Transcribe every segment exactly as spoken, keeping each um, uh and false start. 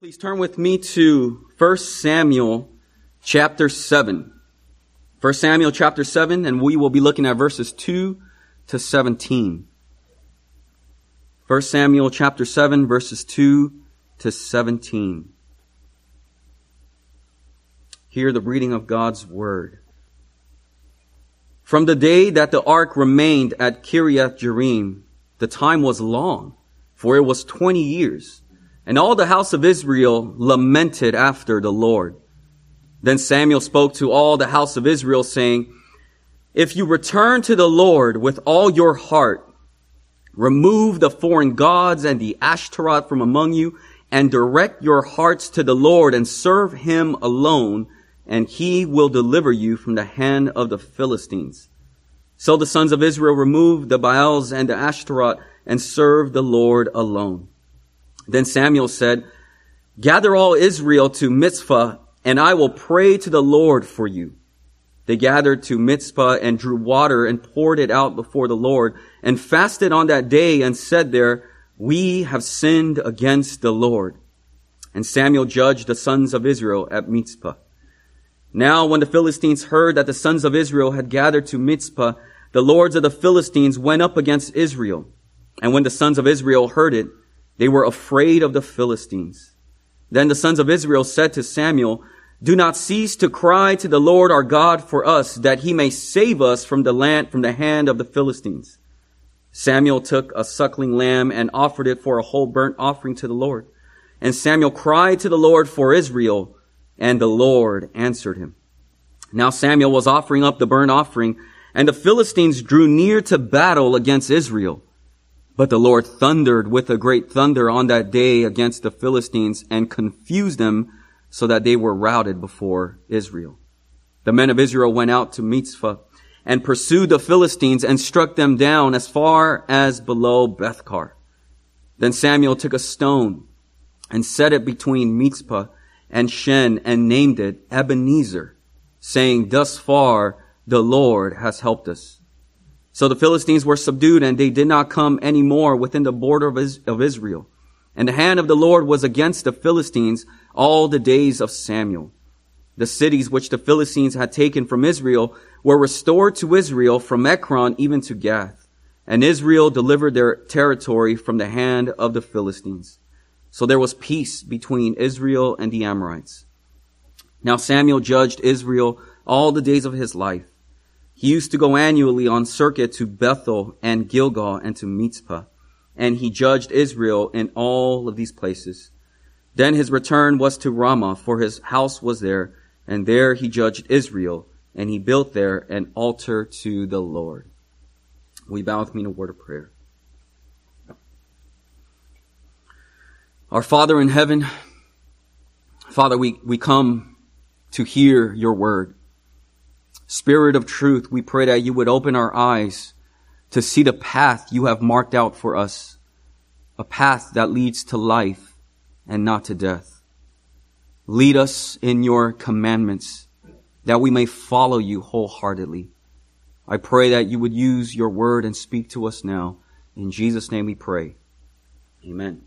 Please turn with me to First Samuel chapter seven. First Samuel chapter seven, and we will be looking at verses two to seventeen. First Samuel chapter seven, verses two to seventeen. Hear the reading of God's word. From the day that the ark remained at Kiriath Jearim, the time was long, for it was twenty years. And all the house of Israel lamented after the Lord. Then Samuel spoke to all the house of Israel, saying, If you return to the Lord with all your heart, remove the foreign gods and the Ashtaroth from among you, and direct your hearts to the Lord and serve him alone, and he will deliver you from the hand of the Philistines. So the sons of Israel removed the Baals and the Ashtaroth and served the Lord alone. Then Samuel said, Gather all Israel to Mizpah, and I will pray to the Lord for you. They gathered to Mizpah and drew water and poured it out before the Lord, and fasted on that day and said there, We have sinned against the Lord. And Samuel judged the sons of Israel at Mizpah. Now when the Philistines heard that the sons of Israel had gathered to Mizpah, the lords of the Philistines went up against Israel. And when the sons of Israel heard it, they were afraid of the Philistines. Then the sons of Israel said to Samuel, Do not cease to cry to the Lord our God for us, that he may save us from the land, from the hand of the Philistines. Samuel took a suckling lamb and offered it for a whole burnt offering to the Lord. And Samuel cried to the Lord for Israel, and the Lord answered him. Now Samuel was offering up the burnt offering, and the Philistines drew near to battle against Israel. But the Lord thundered with a great thunder on that day against the Philistines and confused them so that they were routed before Israel. The men of Israel went out to Mizpah and pursued the Philistines and struck them down as far as below Bethkar. Then Samuel took a stone and set it between Mizpah and Shen and named it Ebenezer, saying, Thus far the Lord has helped us. So the Philistines were subdued, and they did not come any more within the border of Israel. And the hand of the Lord was against the Philistines all the days of Samuel. The cities which the Philistines had taken from Israel were restored to Israel from Ekron even to Gath. And Israel delivered their territory from the hand of the Philistines. So there was peace between Israel and the Amorites. Now Samuel judged Israel all the days of his life. He used to go annually on circuit to Bethel and Gilgal and to Mizpah, and he judged Israel in all of these places. Then his return was to Ramah, for his house was there, and there he judged Israel, and he built there an altar to the Lord. We bow with me in a word of prayer. Our Father in heaven, Father, we, we come to hear your word. Spirit of truth, we pray that you would open our eyes to see the path you have marked out for us, a path that leads to life and not to death. Lead us in your commandments that we may follow you wholeheartedly. I pray that you would use your word and speak to us now. In Jesus' name we pray. Amen.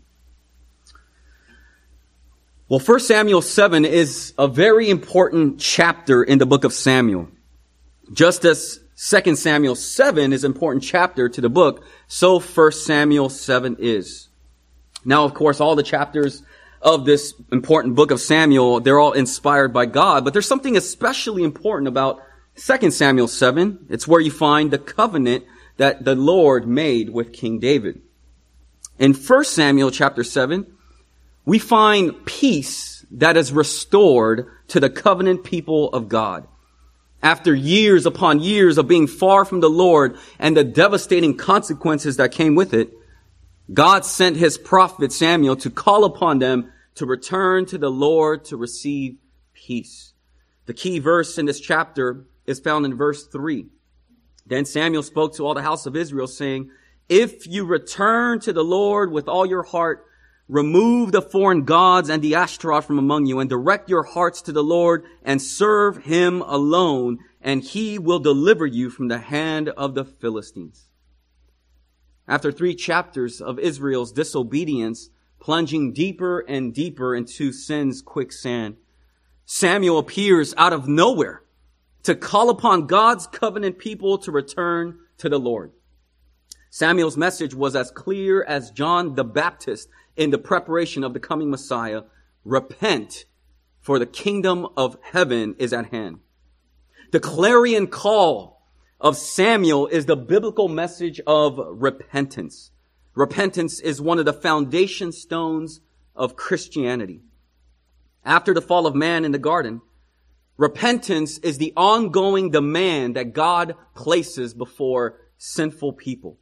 Well, First Samuel seven is a very important chapter in the book of Samuel. Just as Second Samuel seven is an important chapter to the book, so First Samuel seven is. Now, of course, all the chapters of this important book of Samuel, they're all inspired by God, but there's something especially important about Second Samuel seven. It's where you find the covenant that the Lord made with King David. In First Samuel chapter seven, we find peace that is restored to the covenant people of God. After years upon years of being far from the Lord and the devastating consequences that came with it, God sent his prophet Samuel to call upon them to return to the Lord to receive peace. The key verse in this chapter is found in verse three. Then Samuel spoke to all the house of Israel, saying, If you return to the Lord with all your heart, remove the foreign gods and the Ashtaroth from among you, and direct your hearts to the Lord and serve him alone, and he will deliver you from the hand of the Philistines. After three chapters of Israel's disobedience, plunging deeper and deeper into sin's quicksand. Samuel appears out of nowhere to call upon God's covenant people to return to the Lord. Samuel's message was as clear as John the Baptist in the preparation of the coming Messiah. Repent, for the kingdom of heaven is at hand. The clarion call of Samuel is the biblical message of repentance. Repentance is one of the foundation stones of Christianity. After the fall of man in the garden, repentance is the ongoing demand that God places before sinful people.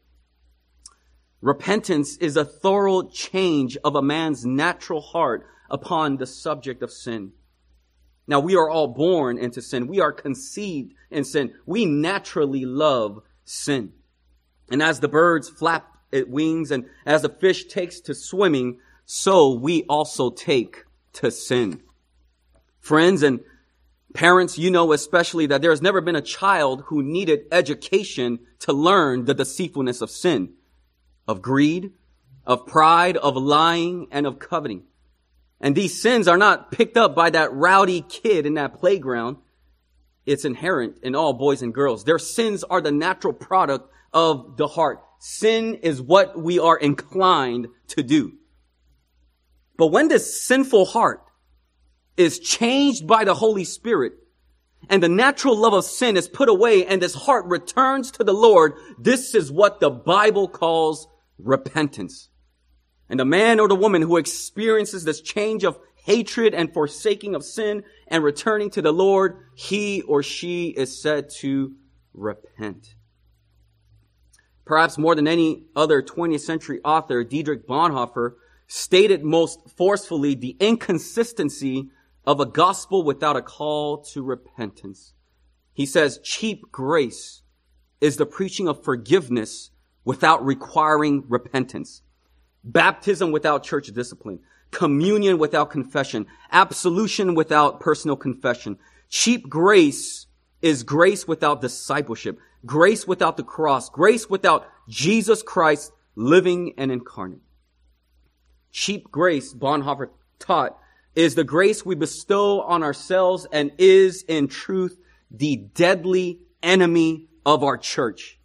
Repentance is a thorough change of a man's natural heart upon the subject of sin. Now, we are all born into sin. We are conceived in sin. We naturally love sin. And as the birds flap its wings and as the fish takes to swimming, so we also take to sin. Friends and parents, you know especially that there has never been a child who needed education to learn the deceitfulness of sin, of greed, of pride, of lying, and of coveting. And these sins are not picked up by that rowdy kid in that playground. It's inherent in all boys and girls. Their sins are the natural product of the heart. Sin is what we are inclined to do. But when this sinful heart is changed by the Holy Spirit and the natural love of sin is put away and this heart returns to the Lord, this is what the Bible calls repentance. And the man or the woman who experiences this change of hatred and forsaking of sin and returning to the Lord, he or she is said to repent. Perhaps more than any other twentieth century author, Dietrich Bonhoeffer stated most forcefully the inconsistency of a gospel without a call to repentance. He says, cheap grace is the preaching of forgiveness without requiring repentance. Baptism without church discipline. Communion without confession. Absolution without personal confession. Cheap grace is grace without discipleship. Grace without the cross. Grace without Jesus Christ living and incarnate. Cheap grace, Bonhoeffer taught, is the grace we bestow on ourselves and is in truth the deadly enemy of our church.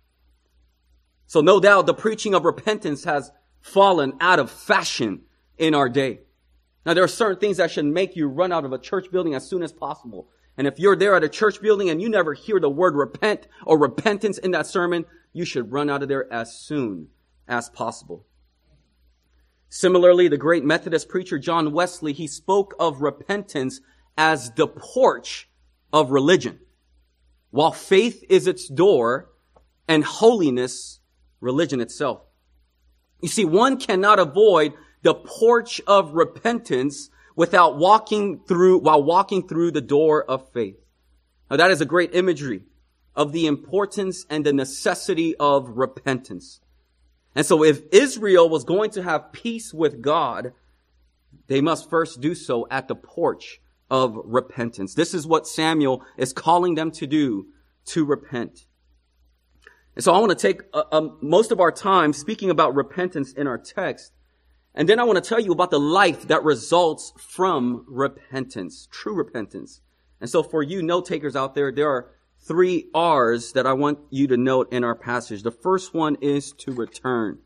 So no doubt the preaching of repentance has fallen out of fashion in our day. Now there are certain things that should make you run out of a church building as soon as possible. And if you're there at a church building and you never hear the word repent or repentance in that sermon, you should run out of there as soon as possible. Similarly, the great Methodist preacher John Wesley, he spoke of repentance as the porch of religion, while faith is its door and holiness, religion itself. You see, one cannot avoid the porch of repentance without walking through, while walking through the door of faith. Now that is a great imagery of the importance and the necessity of repentance. And so if Israel was going to have peace with God, they must first do so at the porch of repentance. This is what Samuel is calling them to do, to repent. And so I want to take uh, um, most of our time speaking about repentance in our text. And then I want to tell you about the life that results from repentance, true repentance. And so for you note takers out there, there are three R's that I want you to note in our passage. The first one is to return.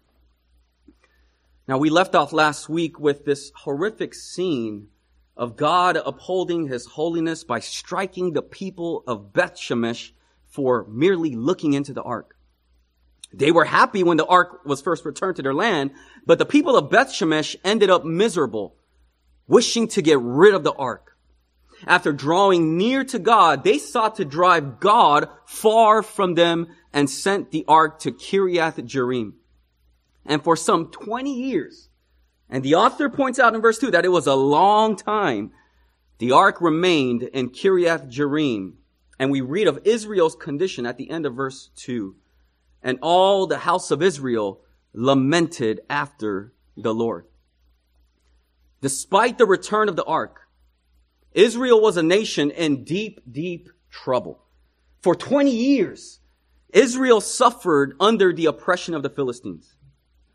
Now we left off last week with this horrific scene of God upholding his holiness by striking the people of Beth Shemesh for merely looking into the ark. They were happy when the ark was first returned to their land, but the people of Beth Shemesh ended up miserable, wishing to get rid of the ark. After drawing near to God, they sought to drive God far from them and sent the ark to Kiriath Jearim. And for some twenty years, and the author points out in verse two that it was a long time, the ark remained in Kiriath Jearim. And we read of Israel's condition at the end of verse two. And all the house of Israel lamented after the Lord. Despite the return of the ark, Israel was a nation in deep, deep trouble. For twenty years, Israel suffered under the oppression of the Philistines.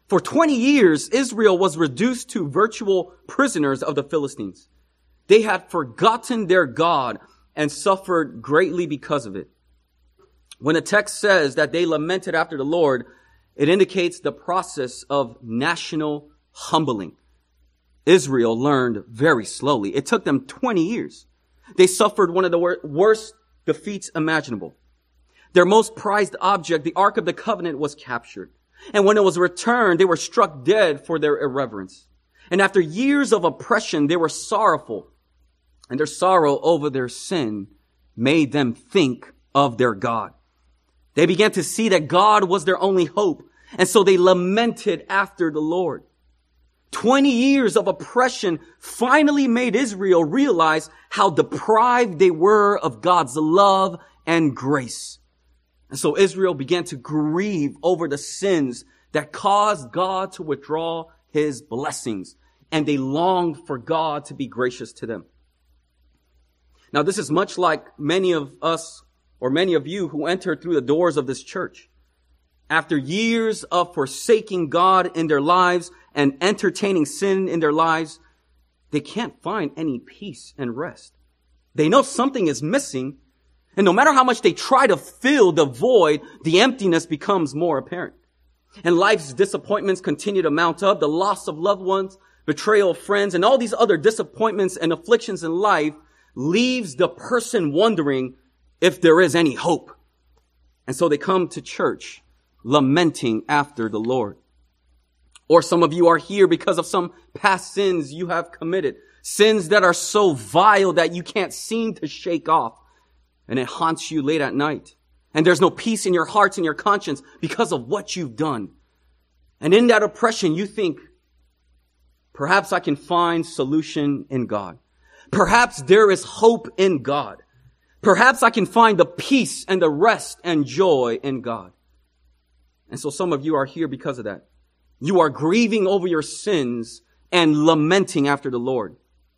For twenty years, Israel was reduced to virtual prisoners of the Philistines. They had forgotten their God and suffered greatly because of it. When the text says that they lamented after the Lord, it indicates the process of national humbling. Israel learned very slowly. It took them twenty years. They suffered one of the wor- worst defeats imaginable. Their most prized object, the Ark of the Covenant, was captured. And when it was returned, they were struck dead for their irreverence. And after years of oppression, they were sorrowful. And their sorrow over their sin made them think of their God. They began to see that God was their only hope. And so they lamented after the Lord. Twenty years of oppression finally made Israel realize how deprived they were of God's love and grace. And so Israel began to grieve over the sins that caused God to withdraw his blessings. And they longed for God to be gracious to them. Now, this is much like many of us or many of you who entered through the doors of this church. After years of forsaking God in their lives and entertaining sin in their lives, they can't find any peace and rest. They know something is missing, and no matter how much they try to fill the void, the emptiness becomes more apparent. And life's disappointments continue to mount up. The loss of loved ones, betrayal of friends, and all these other disappointments and afflictions in life leaves the person wondering if there is any hope. And so they come to church lamenting after the Lord. Or some of you are here because of some past sins you have committed. Sins that are so vile that you can't seem to shake off. And it haunts you late at night. And there's no peace in your hearts and your conscience because of what you've done. And in that oppression, you think, perhaps I can find solution in God. Perhaps there is hope in God. Perhaps I can find the peace and the rest and joy in God. And so some of you are here because of that. You are grieving over your sins and lamenting after the Lord.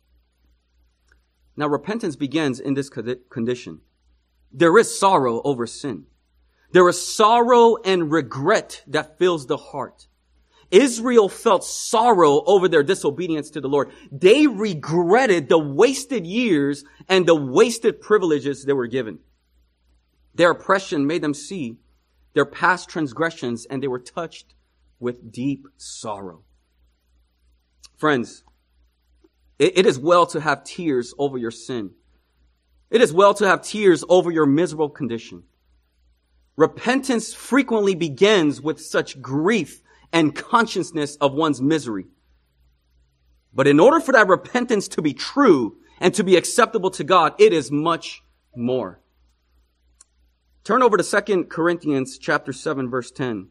Now, repentance begins in this condition. There is sorrow over sin. There is sorrow and regret that fills the heart. Israel felt sorrow over their disobedience to the Lord. They regretted the wasted years and the wasted privileges they were given. Their oppression made them see their past transgressions, and they were touched with deep sorrow. Friends, it, it is well to have tears over your sin. It is well to have tears over your miserable condition. Repentance frequently begins with such grief and consciousness of one's misery. But in order for that repentance to be true and to be acceptable to God, it is much more. Turn over to Second Corinthians chapter seven, verse ten.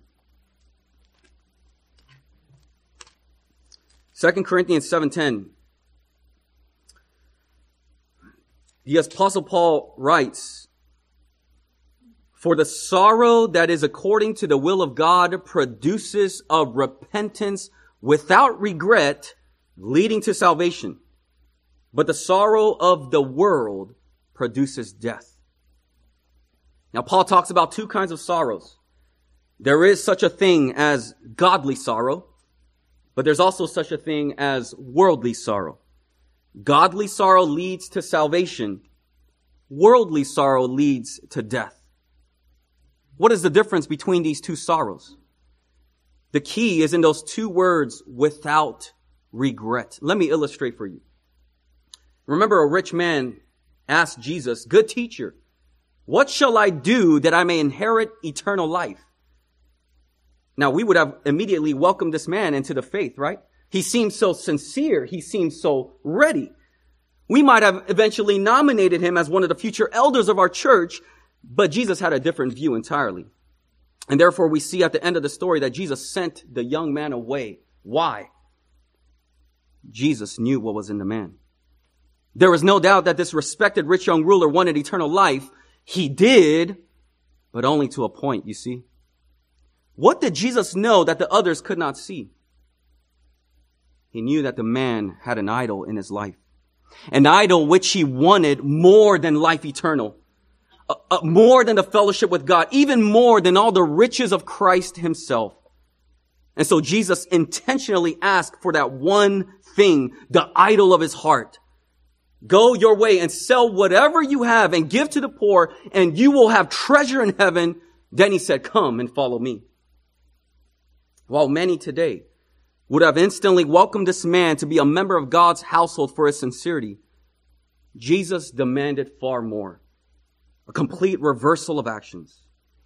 Second Corinthians seven ten. The Apostle Paul writes, "For the sorrow that is according to the will of God produces a repentance without regret, leading to salvation. But the sorrow of the world produces death." Now, Paul talks about two kinds of sorrows. There is such a thing as godly sorrow, but there's also such a thing as worldly sorrow. Godly sorrow leads to salvation. Worldly sorrow leads to death. What is the difference between these two sorrows? The key is in those two words, without regret. Let me illustrate for you. Remember, a rich man asked Jesus, "Good teacher, what shall I do that I may inherit eternal life?" Now, we would have immediately welcomed this man into the faith, right? He seemed so sincere. He seemed so ready. We might have eventually nominated him as one of the future elders of our church, but Jesus had a different view entirely. And therefore, we see at the end of the story that Jesus sent the young man away. Why? Jesus knew what was in the man. There is no doubt that this respected rich young ruler wanted eternal life. He did, but only to a point, you see. What did Jesus know that the others could not see? He knew that the man had an idol in his life. An idol which he wanted more than life eternal. Uh, uh, more than the fellowship with God. Even more than all the riches of Christ himself. And so Jesus intentionally asked for that one thing, the idol of his heart. Go your way and sell whatever you have and give to the poor, and you will have treasure in heaven. Then he said, come and follow me. While many today would have instantly welcomed this man to be a member of God's household for his sincerity, Jesus demanded far more, a complete reversal of actions.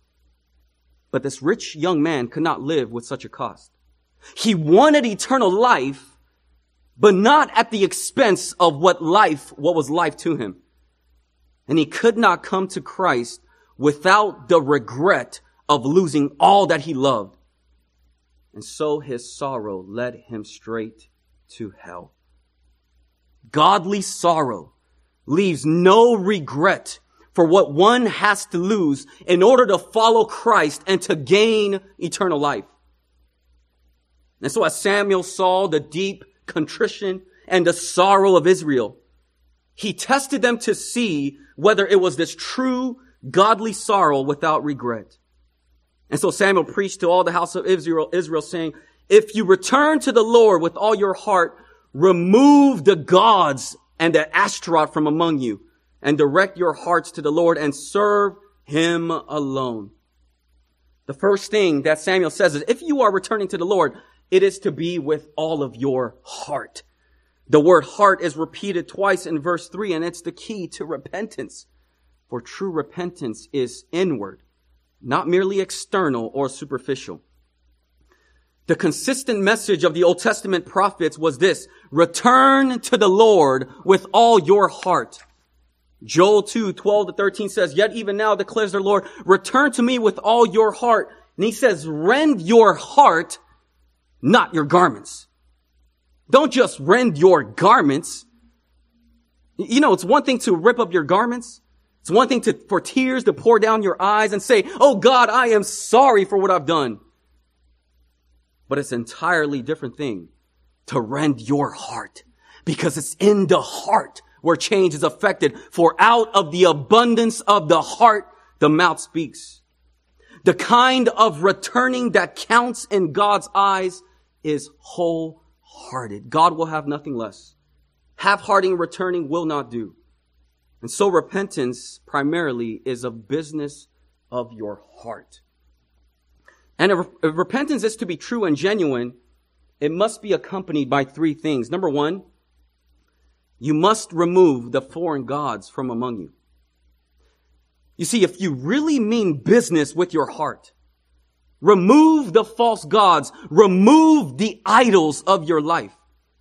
But this rich young man could not live with such a cost. He wanted eternal life, but not at the expense of what life, what was life to him. And he could not come to Christ without the regret of losing all that he loved. And so his sorrow led him straight to hell. Godly sorrow leaves no regret for what one has to lose in order to follow Christ and to gain eternal life. And so as Samuel saw the deep contrition and the sorrow of Israel, he tested them to see whether it was this true godly sorrow without regret. And so Samuel preached to all the house of Israel, Israel saying, if you return to the Lord with all your heart, remove the gods and the Ashtaroth from among you, and direct your hearts to the Lord and serve him alone. The first thing that Samuel says is, if you are returning to the Lord, it is to be with all of your heart. The word heart is repeated twice in verse three, and it's the key to repentance. For true repentance is inward, not merely external or superficial. The consistent message of the Old Testament prophets was this: return to the Lord with all your heart. Joel two, twelve to thirteen says, yet even now declares the Lord, return to me with all your heart. And he says, rend your heart, not your garments. Don't just rend your garments. You know, it's one thing to rip up your garments. It's one thing to, for tears to pour down your eyes and say, oh God, I am sorry for what I've done. But it's an entirely different thing to rend your heart, because it's in the heart where change is affected. For out of the abundance of the heart, the mouth speaks. The kind of returning that counts in God's eyes is wholehearted. God will have nothing less. Half-hearted returning will not do. And so repentance primarily is a business of your heart. And if repentance is to be true and genuine, it must be accompanied by three things. Number one, you must remove the foreign gods from among you. You see, if you really mean business with your heart, remove the false gods, remove the idols of your life.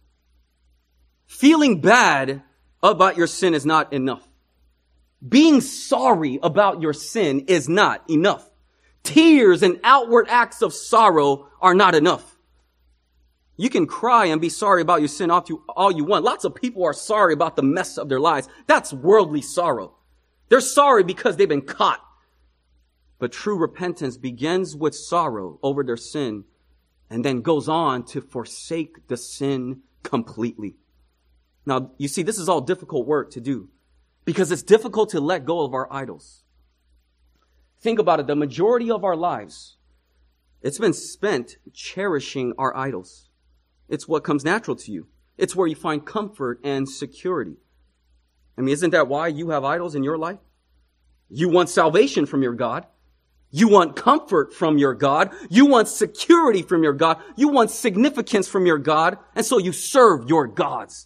Feeling bad about your sin is not enough. Being sorry about your sin is not enough. Tears and outward acts of sorrow are not enough. You can cry and be sorry about your sin all you, all you want. Lots of people are sorry about the mess of their lives. That's worldly sorrow. They're sorry because they've been caught. But true repentance begins with sorrow over their sin and then goes on to forsake the sin completely. Now, you see, this is all difficult work to do because it's difficult to let go of our idols. Think about it. The majority of our lives, it's been spent cherishing our idols. It's what comes natural to you. It's where you find comfort and security. I mean, isn't that why you have idols in your life? You want salvation from your God. You want comfort from your God. You want security from your God. You want significance from your God. And so you serve your gods.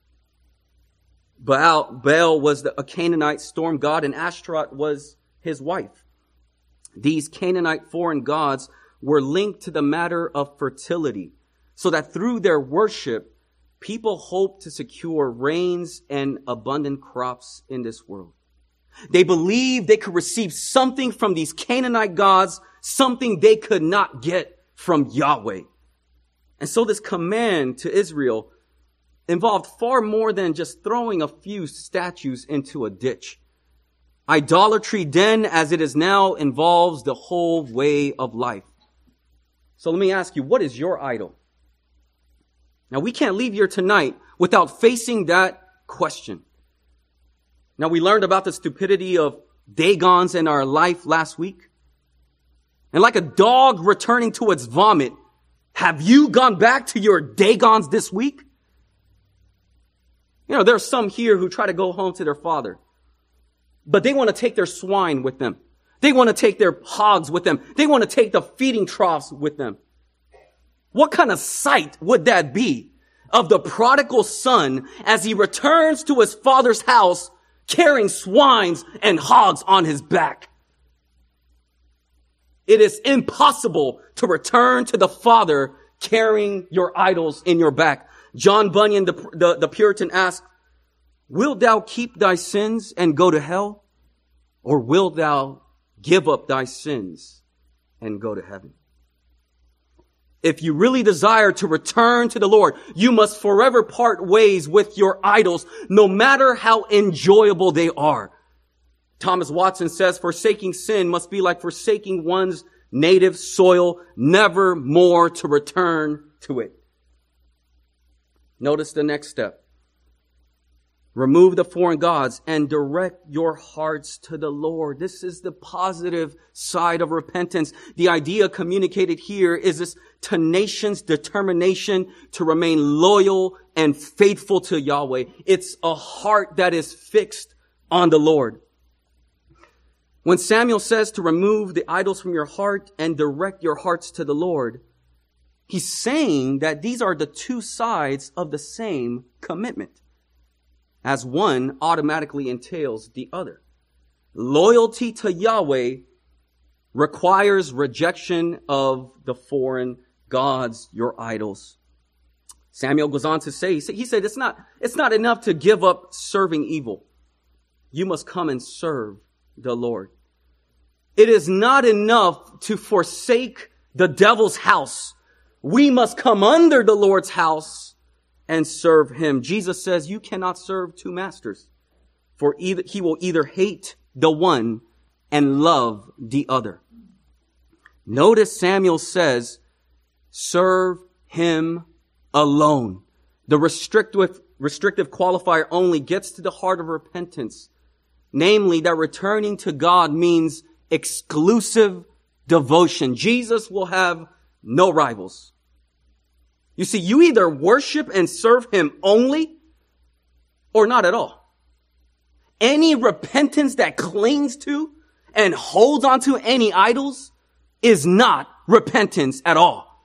Baal, Baal was the, a Canaanite storm god, and Ashtaroth was his wife. These Canaanite foreign gods were linked to the matter of fertility, so that through their worship, people hoped to secure rains and abundant crops in this world. They believed they could receive something from these Canaanite gods, something they could not get from Yahweh. And so this command to Israel involved far more than just throwing a few statues into a ditch. Idolatry then, as it is now, involves the whole way of life. So let me ask you, what is your idol? Now, we can't leave here tonight without facing that question. Now, we learned about the stupidity of Dagons in our life last week. And like a dog returning to its vomit, Have you gone back to your Dagons this week? You know, there are some here who try to go home to their father, but they want to take their swine with them. They want to take their hogs with them. They want to take the feeding troughs with them. What kind of sight would that be of the prodigal son as he returns to his father's house carrying swines and hogs on his back? It is impossible to return to the Father carrying your idols in your back. John Bunyan, the, the, the Puritan, asked, "Wilt thou keep thy sins and go to hell? Or wilt thou give up thy sins and go to heaven?" If you really desire to return to the Lord, you must forever part ways with your idols, no matter how enjoyable they are. Thomas Watson says, forsaking sin must be like forsaking one's native soil, never more to return to it. Notice the next step. Remove the foreign gods and direct your hearts to the Lord. This is the positive side of repentance. The idea communicated here is this tenacious determination to remain loyal and faithful to Yahweh. It's a heart that is fixed on the Lord. When Samuel says to remove the idols from your heart and direct your hearts to the Lord, he's saying that these are the two sides of the same commitment, as one automatically entails the other. Loyalty to Yahweh requires rejection of the foreign gods, your idols. Samuel goes on to say, he said, he said it's not, it's not enough to give up serving evil. You must come and serve the Lord. It is not enough to forsake the devil's house. We must come under the Lord's house and serve him. Jesus says you cannot serve two masters, for either he will either hate the one and love the other. Notice Samuel says, serve him alone. The restrictive, restrictive qualifier only gets to the heart of repentance. Namely, that returning to God means exclusive devotion. Jesus will have no rivals. You see, you either worship and serve him only or not at all. Any repentance that clings to and holds on to any idols is not repentance at all.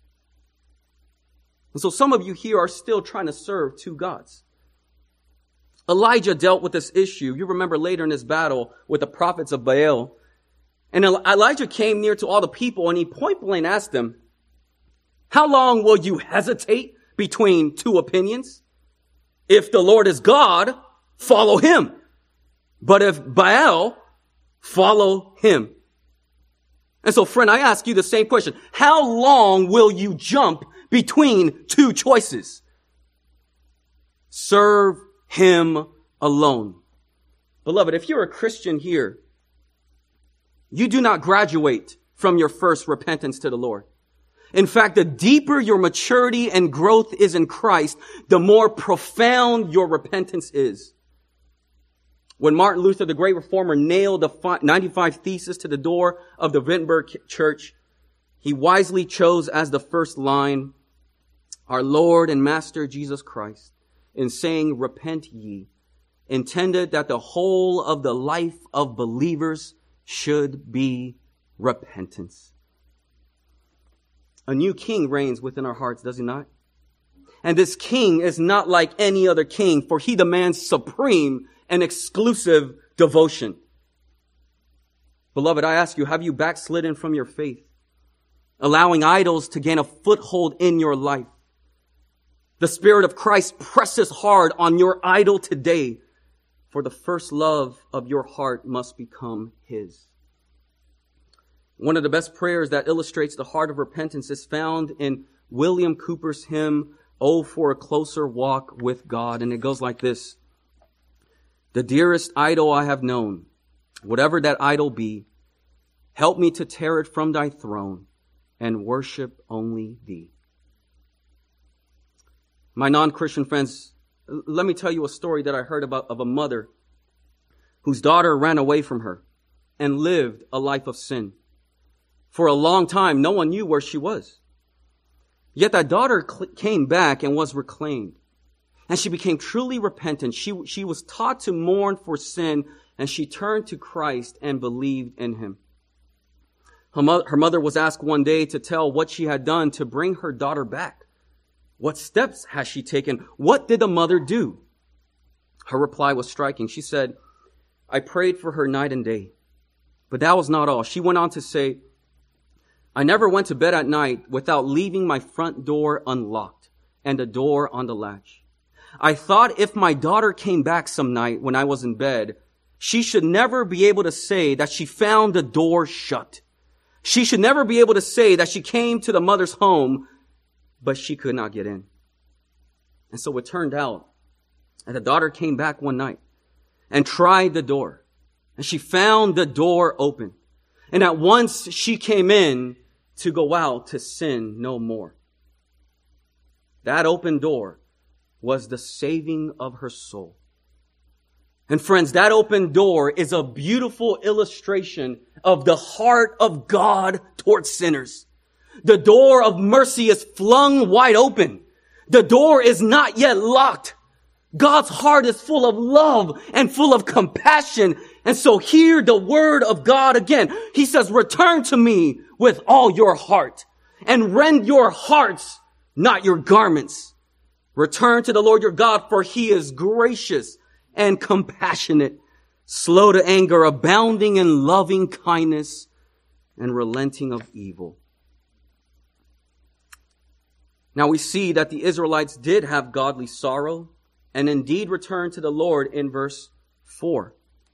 And so some of you here are still trying to serve two gods. Elijah dealt with this issue. You remember later in this battle with the prophets of Baal. And Elijah came near to all the people and he point blank asked them, how long will you hesitate between two opinions? If the Lord is God, follow him. But if Baal, follow him. And so, friend, I ask you the same question. How long will you jump between two choices? Serve him alone. Beloved, if you're a Christian here, you do not graduate from your first repentance to the Lord. In fact, the deeper your maturity and growth is in Christ, the more profound your repentance is. When Martin Luther, the great reformer, nailed the ninety-five Theses to the door of the Wittenberg church, he wisely chose as the first line, our Lord and Master Jesus Christ, in saying, repent ye, intended that the whole of the life of believers should be repentance. A new king reigns within our hearts, does he not? And this king is not like any other king, for he demands supreme and exclusive devotion. Beloved, I ask you, have you backslidden from your faith, allowing idols to gain a foothold in your life? The Spirit of Christ presses hard on your idol today, for the first love of your heart must become his. One of the best prayers that illustrates the heart of repentance is found in William Cooper's hymn, Oh, for a Closer Walk with God. And it goes like this. The dearest idol I have known, whatever that idol be, help me to tear it from thy throne and worship only thee. My non-Christian friends, let me tell you a story that I heard about of a mother whose daughter ran away from her and lived a life of sin. For a long time, no one knew where she was. Yet that daughter cl- came back and was reclaimed. And she became truly repentant. She, she was taught to mourn for sin, and she turned to Christ and believed in him. Her, mo- her mother was asked one day to tell what she had done to bring her daughter back. What steps has she taken? What did the mother do? Her reply was striking. She said, I prayed for her night and day. But that was not all. She went on to say, I never went to bed at night without leaving my front door unlocked and the door on the latch. I thought if my daughter came back some night when I was in bed, she should never be able to say that she found the door shut. She should never be able to say that she came to the mother's home, but she could not get in. And so it turned out that the daughter came back one night and tried the door. And she found the door open. And at once she came in to go out to sin no more. That open door was the saving of her soul. And friends, that open door is a beautiful illustration of the heart of God towards sinners. The door of mercy is flung wide open. The door is not yet locked. God's heart is full of love and full of compassion. And so hear the word of God again. He says, return to me with all your heart and rend your hearts, not your garments. Return to the Lord your God, for he is gracious and compassionate, slow to anger, abounding in loving kindness and relenting of evil. Now we see that the Israelites did have godly sorrow and indeed returned to the Lord in verse four.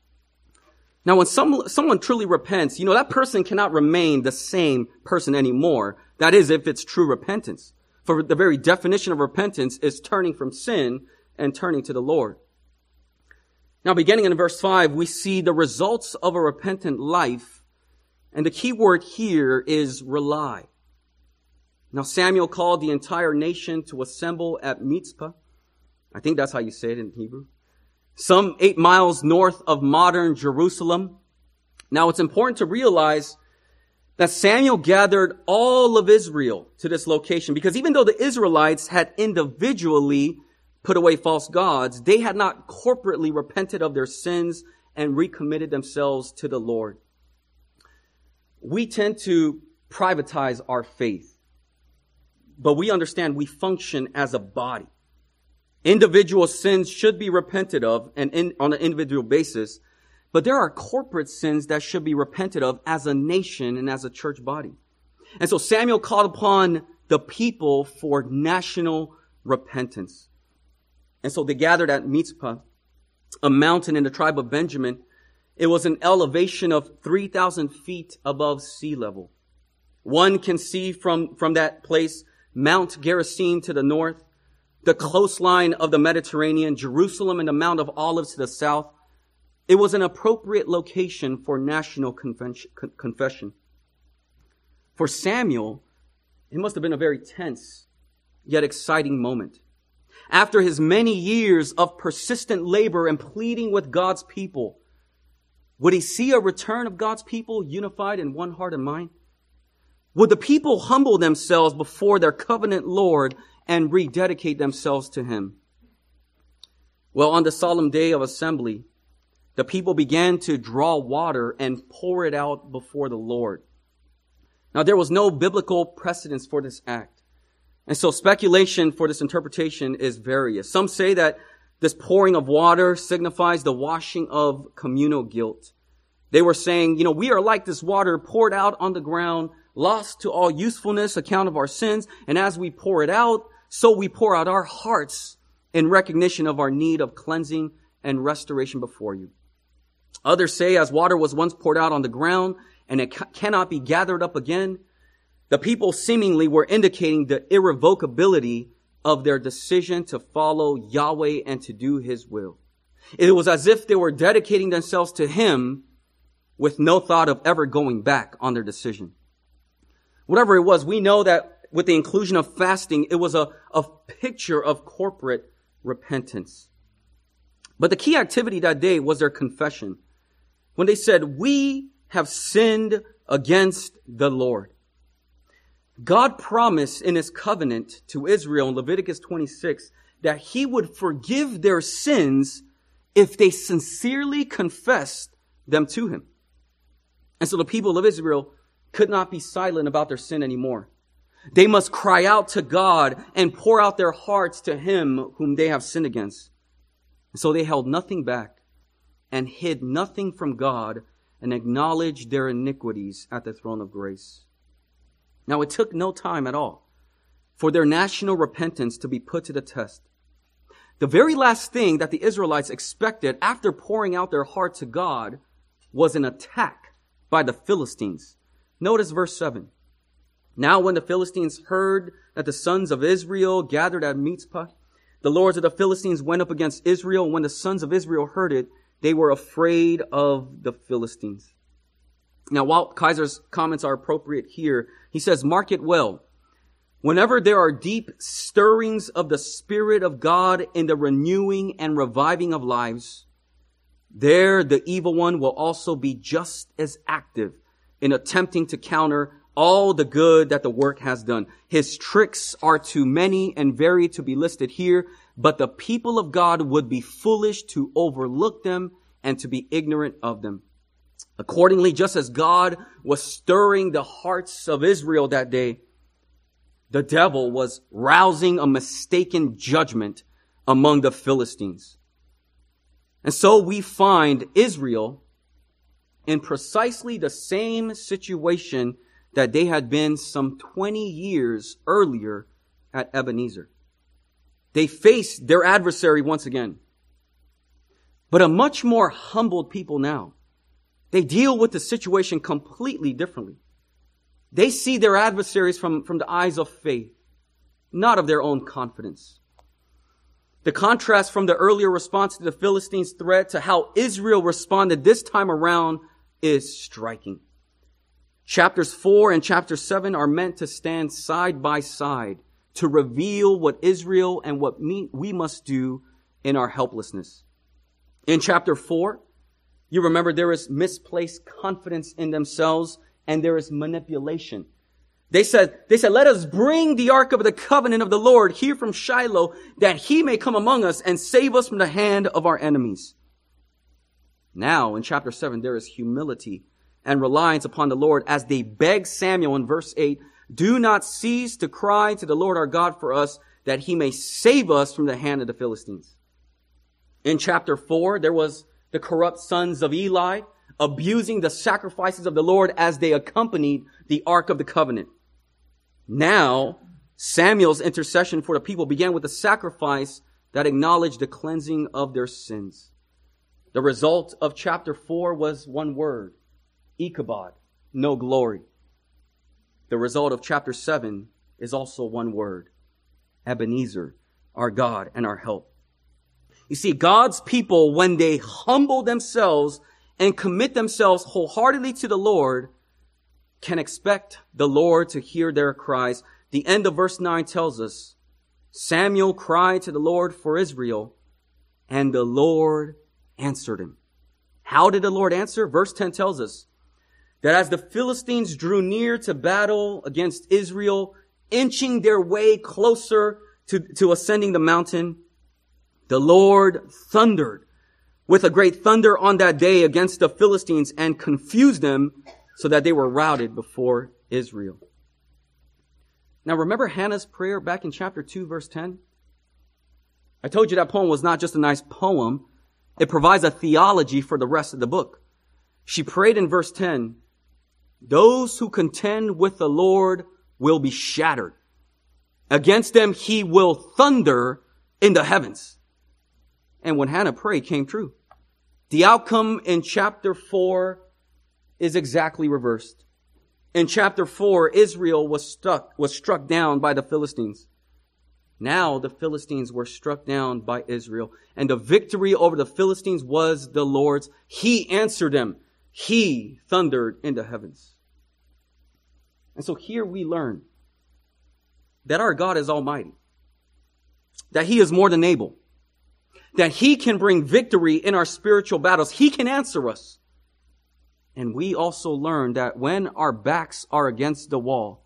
Now when some, someone truly repents, you know, that person cannot remain the same person anymore. That is, if it's true repentance. For the very definition of repentance is turning from sin and turning to the Lord. Now, beginning in verse five, we see the results of a repentant life. And the key word here is rely. Now, Samuel called the entire nation to assemble at Mizpah. I think that's how you say it in Hebrew. Some eight miles north of modern Jerusalem. Now, it's important to realize that Samuel gathered all of Israel to this location, because even though the Israelites had individually put away false gods, they had not corporately repented of their sins and recommitted themselves to the Lord. We tend to privatize our faith, but we understand we function as a body. Individual sins should be repented of and in, on an individual basis, but there are corporate sins that should be repented of as a nation and as a church body. And so Samuel called upon the people for national repentance. And so they gathered at Mizpah, a mountain in the tribe of Benjamin. It was an elevation of three thousand feet above sea level. One can see from, from that place Mount Gerizim to the north, the coastline of the Mediterranean, Jerusalem and the Mount of Olives to the south. It was an appropriate location for national confession. For Samuel, it must have been a very tense yet exciting moment. After his many years of persistent labor and pleading with God's people, would he see a return of God's people unified in one heart and mind? Would the people humble themselves before their covenant Lord and rededicate themselves to him? Well, on the solemn day of assembly, the people began to draw water and pour it out before the Lord. Now, there was no biblical precedence for this act. And so speculation for this interpretation is various. Some say that this pouring of water signifies the washing of communal guilt. They were saying, you know, we are like this water poured out on the ground, lost to all usefulness, account of our sins. And as we pour it out, so we pour out our hearts in recognition of our need of cleansing and restoration before you. Others say, as water was once poured out on the ground and it ca- cannot be gathered up again, the people seemingly were indicating the irrevocability of their decision to follow Yahweh and to do his will. It was as if they were dedicating themselves to him with no thought of ever going back on their decision. Whatever it was, we know that with the inclusion of fasting, it was a, a picture of corporate repentance. But the key activity that day was their confession. When they said, we have sinned against the Lord. God promised in his covenant to Israel in Leviticus twenty-six that he would forgive their sins if they sincerely confessed them to him. And so the people of Israel could not be silent about their sin anymore. They must cry out to God and pour out their hearts to him whom they have sinned against. And so they held nothing back and hid nothing from God and acknowledged their iniquities at the throne of grace. Now it took no time at all for their national repentance to be put to the test. The very last thing that the Israelites expected after pouring out their heart to God was an attack by the Philistines. Notice verse seven. Now when the Philistines heard that the sons of Israel gathered at Mizpah, the lords of the Philistines went up against Israel. When the sons of Israel heard it, they were afraid of the Philistines. Now, while Kaiser's comments are appropriate here, he says, mark it well. Whenever there are deep stirrings of the Spirit of God in the renewing and reviving of lives, there the evil one will also be just as active in attempting to counter all the good that the work has done. His tricks are too many and varied to be listed here, but the people of God would be foolish to overlook them and to be ignorant of them. Accordingly, just as God was stirring the hearts of Israel that day, the devil was rousing a mistaken judgment among the Philistines. And so we find Israel in precisely the same situation that they had been some twenty years earlier at Ebenezer. They faced their adversary once again, but a much more humbled people now. They deal with the situation completely differently. They see their adversaries from, from the eyes of faith, not of their own confidence. The contrast from the earlier response to the Philistines' threat to how Israel responded this time around is striking. Chapters four and chapter seven are meant to stand side by side to reveal what Israel and what me, we must do in our helplessness. In chapter four, you remember there is misplaced confidence in themselves and there is manipulation. They said, they said, let us bring the ark of the covenant of the Lord here from Shiloh that he may come among us and save us from the hand of our enemies. Now in chapter seven, there is humility and reliance upon the Lord as they beg Samuel in verse eight, do not cease to cry to the Lord our God for us that he may save us from the hand of the Philistines. In chapter four, there was the corrupt sons of Eli abusing the sacrifices of the Lord as they accompanied the Ark of the Covenant. Now, Samuel's intercession for the people began with a sacrifice that acknowledged the cleansing of their sins. The result of chapter four was one word, Ichabod, no glory. The result of chapter seven is also one word, Ebenezer, our God and our help. You see, God's people, when they humble themselves and commit themselves wholeheartedly to the Lord, can expect the Lord to hear their cries. The end of verse nine tells us, Samuel cried to the Lord for Israel, and the Lord answered him. How did the Lord answer? Verse ten tells us that as the Philistines drew near to battle against Israel, inching their way closer to, to ascending the mountain, the Lord thundered with a great thunder on that day against the Philistines and confused them so that they were routed before Israel. Now remember Hannah's prayer back in chapter two, verse ten? I told you that poem was not just a nice poem. It provides a theology for the rest of the book. She prayed in verse ten, those who contend with the Lord will be shattered. Against them he will thunder in the heavens. And when Hannah prayed, came true. The outcome in chapter four is exactly reversed. In chapter four, Israel was stuck, was struck down by the Philistines. Now the Philistines were struck down by Israel, and the victory over the Philistines was the Lord's. He answered them. He thundered in the heavens. And so here we learn that our God is almighty, that he is more than able, that he can bring victory in our spiritual battles. He can answer us. And we also learn that when our backs are against the wall,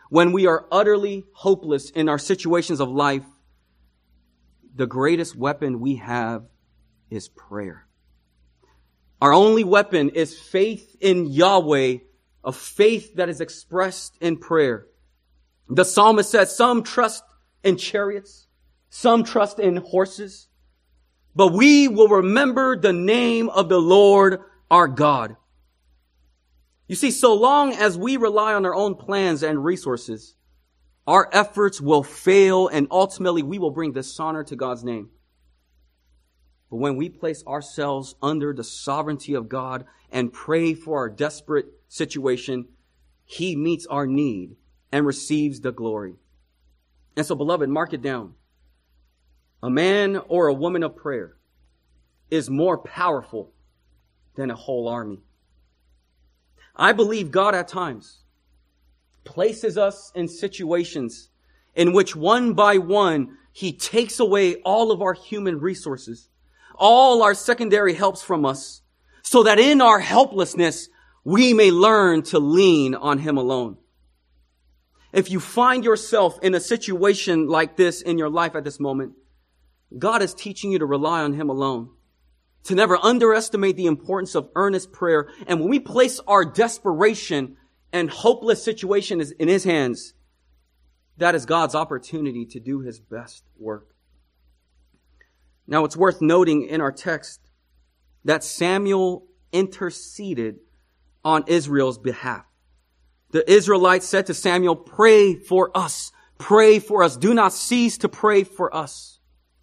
when we are utterly hopeless in our situations of life, the greatest weapon we have is prayer. Our only weapon is faith in Yahweh, a faith that is expressed in prayer. The psalmist says, some trust in chariots, some trust in horses, but we will remember the name of the Lord our God. You see, so long as we rely on our own plans and resources, our efforts will fail and ultimately we will bring dishonor to God's name. But when we place ourselves under the sovereignty of God and pray for our desperate situation, He meets our need and receives the glory. And so, beloved, mark it down. A man or a woman of prayer is more powerful than a whole army. I believe God at times places us in situations in which one by one, He takes away all of our human resources, all our secondary helps from us, so that in our helplessness, we may learn to lean on Him alone. If you find yourself in a situation like this in your life at this moment, God is teaching you to rely on Him alone, to never underestimate the importance of earnest prayer. And when we place our desperation and hopeless situation in His hands, that is God's opportunity to do His best work. Now, it's worth noting in our text that Samuel interceded on Israel's behalf. The Israelites said to Samuel, pray for us, pray for us. Do not cease to pray for us.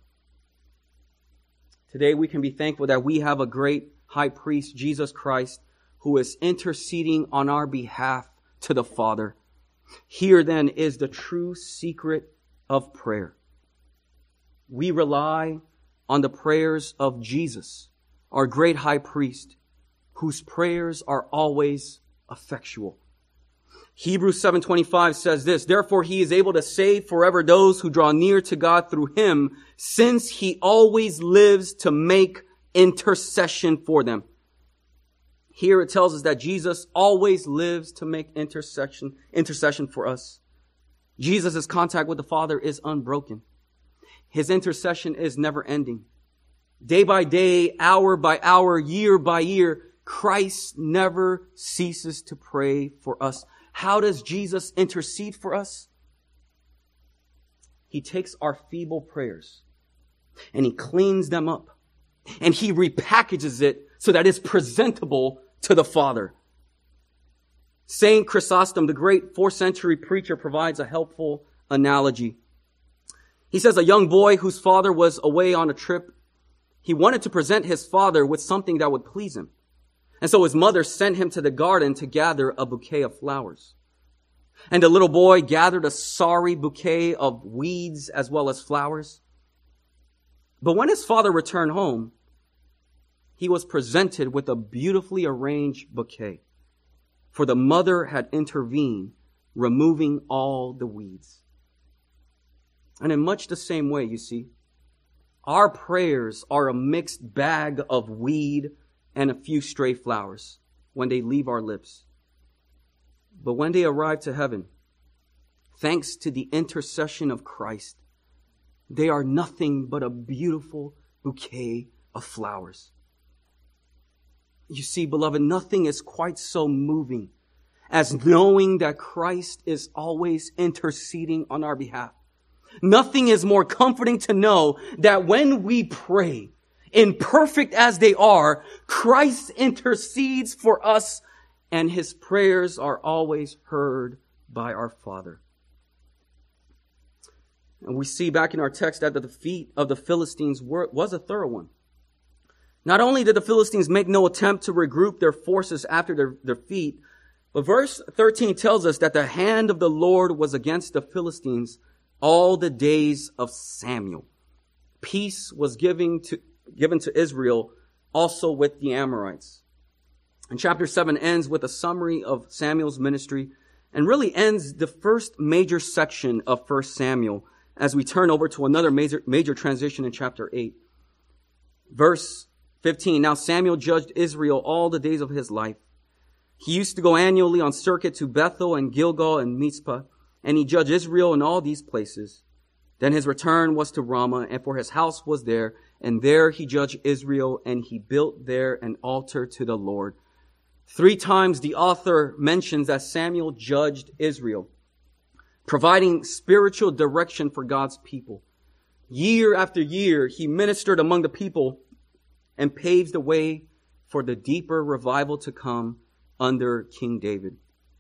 Today we can be thankful that we have a great high priest, Jesus Christ, who is interceding on our behalf to the Father. Here then is the true secret of prayer. We rely on the prayers of Jesus, our great high priest, whose prayers are always effectual. Hebrews seven twenty-five says this, therefore He is able to save forever those who draw near to God through Him, since He always lives to make intercession for them. Here it tells us that Jesus always lives to make intercession, intercession for us. Jesus' contact with the Father is unbroken. His intercession is never ending. Day by day, hour by hour, year by year, Christ never ceases to pray for us. How does Jesus intercede for us? He takes our feeble prayers and He cleans them up and He repackages it so that it's presentable to the Father. Saint Chrysostom, the great fourth century preacher, provides a helpful analogy. He says a young boy whose father was away on a trip, he wanted to present his father with something that would please him. And so his mother sent him to the garden to gather a bouquet of flowers. And the little boy gathered a sorry bouquet of weeds as well as flowers. But when his father returned home, he was presented with a beautifully arranged bouquet, for the mother had intervened, removing all the weeds. And in much the same way, you see, our prayers are a mixed bag of weed and a few stray flowers when they leave our lips. But when they arrive to heaven, thanks to the intercession of Christ, they are nothing but a beautiful bouquet of flowers. You see, beloved, nothing is quite so moving as knowing that Christ is always interceding on our behalf. Nothing is more comforting to know that when we pray, imperfect as they are, Christ intercedes for us and His prayers are always heard by our Father. And we see back in our text that the defeat of the Philistines were, was a thorough one. Not only did the Philistines make no attempt to regroup their forces after their, their defeat, but verse thirteen tells us that the hand of the Lord was against the Philistines all the days of Samuel. Peace was given to, given to Israel also with the Amorites. And chapter seven ends with a summary of Samuel's ministry and really ends the first major section of First Samuel as we turn over to another major, major transition in chapter eight. Verse fifteen, now Samuel judged Israel all the days of his life. He used to go annually on circuit to Bethel and Gilgal and Mizpah. And he judged Israel in all these places. Then his return was to Ramah, and for his house was there. And there he judged Israel, and he built there an altar to the Lord. Three times the author mentions that Samuel judged Israel, providing spiritual direction for God's people. Year after year, he ministered among the people and paved the way for the deeper revival to come under King David.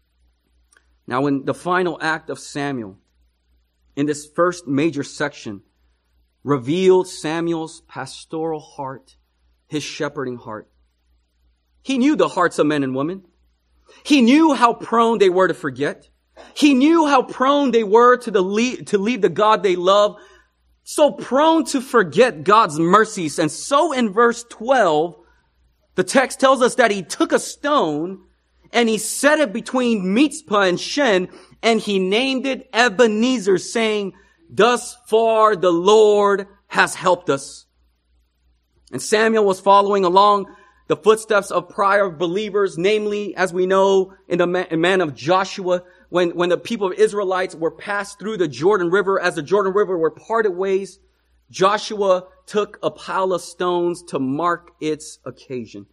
Now, in the final act of Samuel, in this first major section, revealed Samuel's pastoral heart, his shepherding heart. He knew the hearts of men and women. He knew how prone they were to forget. He knew how prone they were to, the leave, to leave the God they love, so prone to forget God's mercies. And so in verse twelve, the text tells us that he took a stone and he set it between Mizpah and Shen, and he named it Ebenezer, saying, thus far the Lord has helped us. And Samuel was following along the footsteps of prior believers, namely, as we know, in the man, man of Joshua, when, when the people of Israelites were passed through the Jordan River, as the Jordan River were parted ways, Joshua took a pile of stones to mark its occasion.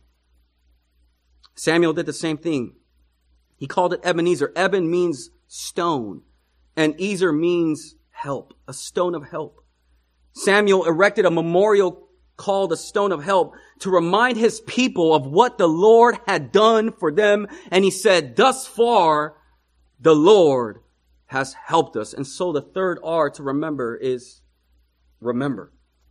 Samuel did the same thing. He called it Ebenezer. Eben means stone, and Ezer means help, a stone of help. Samuel erected a memorial called the Stone of Help to remind his people of what the Lord had done for them. And he said, thus far, the Lord has helped us. And so the third R to remember is remember.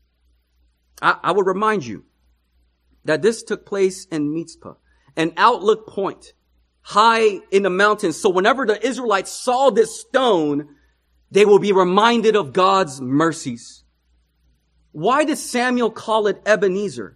I, I would remind you that this took place in Mizpah, an outlook point high in the mountains. So whenever the Israelites saw this stone, they will be reminded of God's mercies. Why did Samuel call it Ebenezer?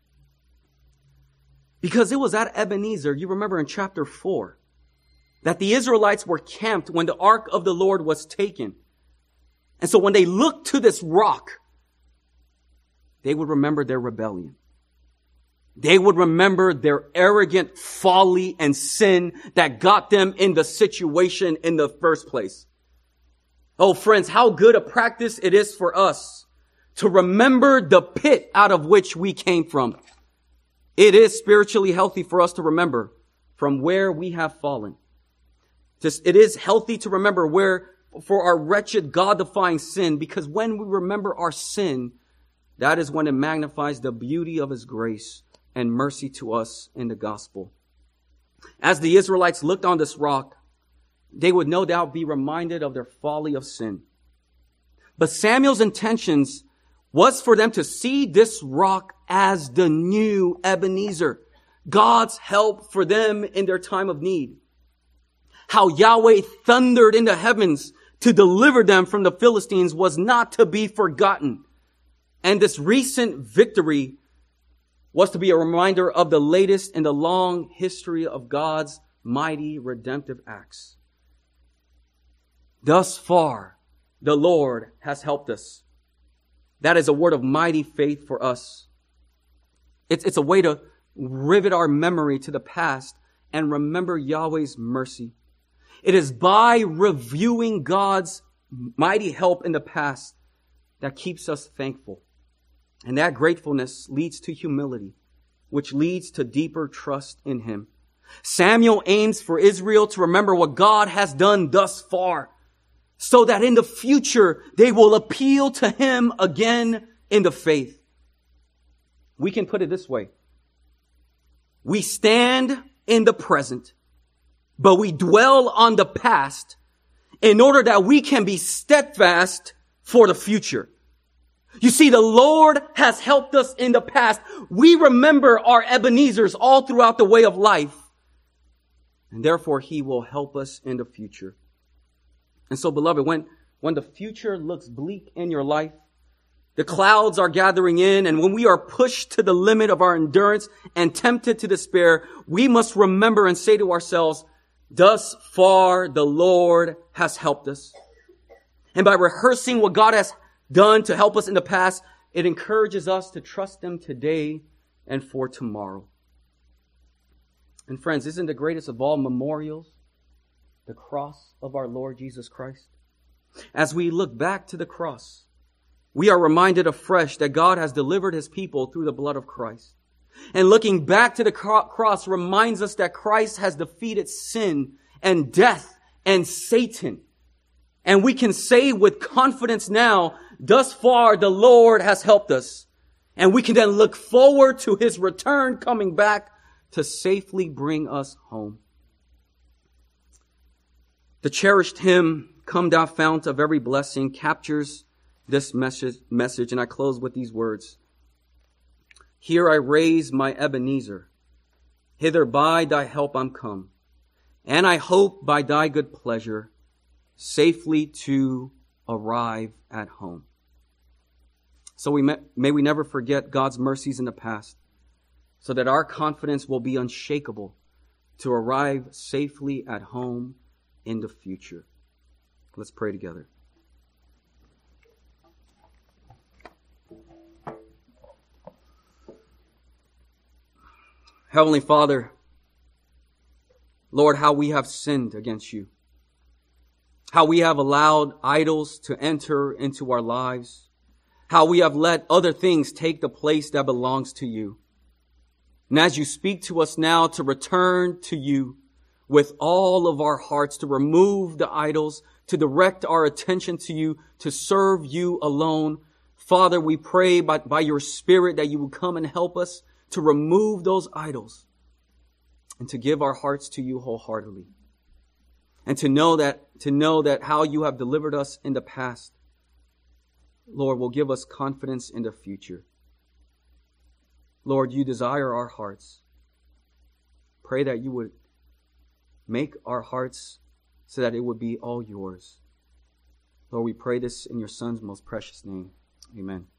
Because it was at Ebenezer, you remember in chapter four, that the Israelites were camped when the ark of the Lord was taken. And so when they looked to this rock, they would remember their rebellion. They would remember their arrogant folly and sin that got them in the situation in the first place. Oh, friends, how good a practice it is for us to remember the pit out of which we came from. It is spiritually healthy for us to remember from where we have fallen. Just, it is healthy to remember where, for our wretched, God-defying sin, because when we remember our sin, that is when it magnifies the beauty of His grace and mercy to us in the gospel. As the Israelites looked on this rock, they would no doubt be reminded of their folly of sin. But Samuel's intentions was for them to see this rock as the new Ebenezer, God's help for them in their time of need. How Yahweh thundered in the heavens to deliver them from the Philistines was not to be forgotten. And this recent victory was to be a reminder of the latest in the long history of God's mighty redemptive acts. Thus far, the Lord has helped us. That is a word of mighty faith for us. It's, it's a way to rivet our memory to the past and remember Yahweh's mercy. It is by reviewing God's mighty help in the past that keeps us thankful. And that gratefulness leads to humility, which leads to deeper trust in Him. Samuel aims for Israel to remember what God has done thus far, so that in the future they will appeal to Him again in the faith. We can put it this way. We stand in the present, but we dwell on the past in order that we can be steadfast for the future. You see, the Lord has helped us in the past. We remember our Ebenezers all throughout the way of life, and therefore He will help us in the future. And so, beloved, when, when the future looks bleak in your life, the clouds are gathering in, and when we are pushed to the limit of our endurance and tempted to despair, we must remember and say to ourselves, thus far the Lord has helped us. And by rehearsing what God has done to help us in the past, it encourages us to trust Him today and for tomorrow. And friends, isn't the greatest of all memorials the cross of our Lord Jesus Christ? As we look back to the cross, we are reminded afresh that God has delivered his people through the blood of Christ. And looking back to the cross reminds us that Christ has defeated sin and death and Satan. And we can say with confidence now, thus far the Lord has helped us. And we can then look forward to his return coming back to safely bring us home. The cherished hymn, Come Thou Fount of Every Blessing, captures this message, message, and I close with these words. Here I raise my Ebenezer. Hither by thy help I'm come. And I hope by thy good pleasure safely to arrive at home. So we may, may we never forget God's mercies in the past, so that our confidence will be unshakable to arrive safely at home in the future. Let's pray together. Heavenly Father, Lord, how we have sinned against you. How we have allowed idols to enter into our lives. How we have let other things take the place that belongs to you. And as you speak to us now to return to you with all of our hearts, to remove the idols, to direct our attention to you, to serve you alone. Father, we pray by, by your Spirit that you will come and help us to remove those idols and to give our hearts to you wholeheartedly. And to know that, to know that how you have delivered us in the past, Lord, will give us confidence in the future. Lord, you desire our hearts. Pray that you would make our hearts so that it would be all yours. Lord, we pray this in your Son's most precious name. Amen.